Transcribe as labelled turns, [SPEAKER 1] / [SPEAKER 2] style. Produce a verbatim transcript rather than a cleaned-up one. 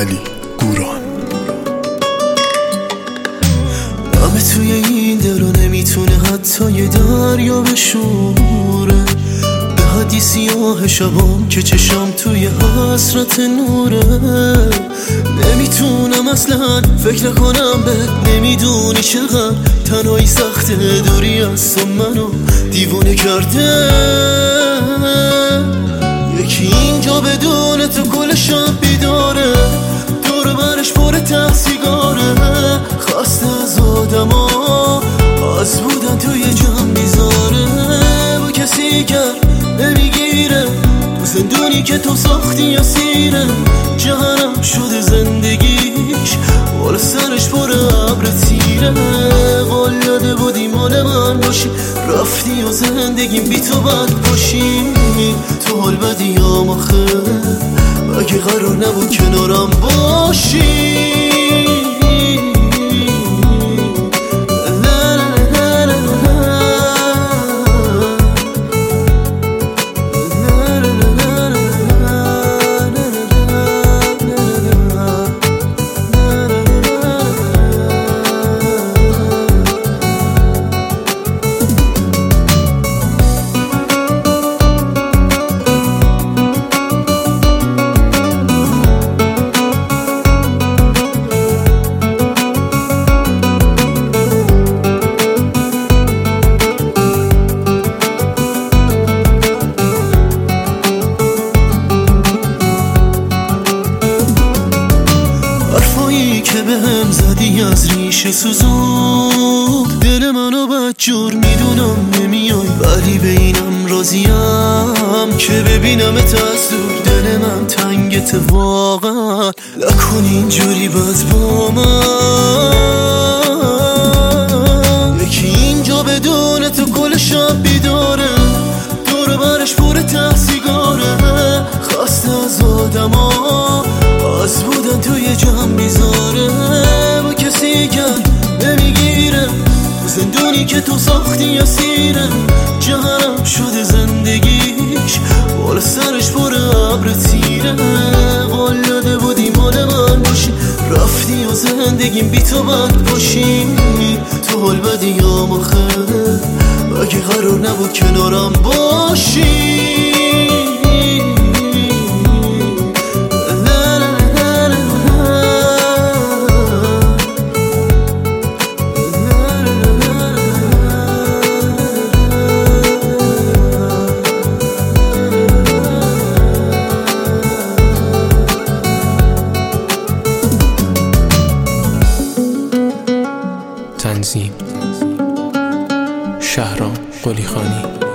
[SPEAKER 1] علی گوران.
[SPEAKER 2] همه توی این دلو نمیتونه حتی یه دریا بشوره، به حدی سیاه شبام که چشم توی حسرت نوره. نمیتونم اصلا فکر کنم به، نمیدونی چقدر تنهایی سخته، دوری از تو منو دیوونه کرده. یکی اینجا بدون تو کل شب بیداره، دور برش پر ته سیگاره، خسته از آدما از بودن توی جمع میذاره. با کسی کرد نمیگیره، تو زندونی که تو ساختی اسیره، جهنم شده زندگیش، بالا سرش پر ابر تیره. قول داده بودی مال من باشی، رفتی و زندگیم بی تو بد باشی. تو حال بدی هم آخه، اگه قرار نبود کنارم باشی. که به هم زدی از ریشه سوزود دل منو بدجور، میدونم نمیای ولی به اینم راضیم که ببینمت از دور. دل من تنگت واقعا، نکن اینجوری باز با من. یکی اینجا بدون تو کل شب بیداره، دور برش پر ته سیگاره، خسته از آدما از بودن توی جمع میذاره. با کسی کرد نمیگیره، تو زندونی که تو ساختی اسیره، جهنم شده زندگیش، بالا سرش پر ابر تیره. قول داده بودی مال من باشی، رفتی و زندگیم بی تو بد باشی. تو حال بدی هم آخه، اگه قرار نبود کنارم باشی.
[SPEAKER 1] تنظیم شهرام قلیخانی.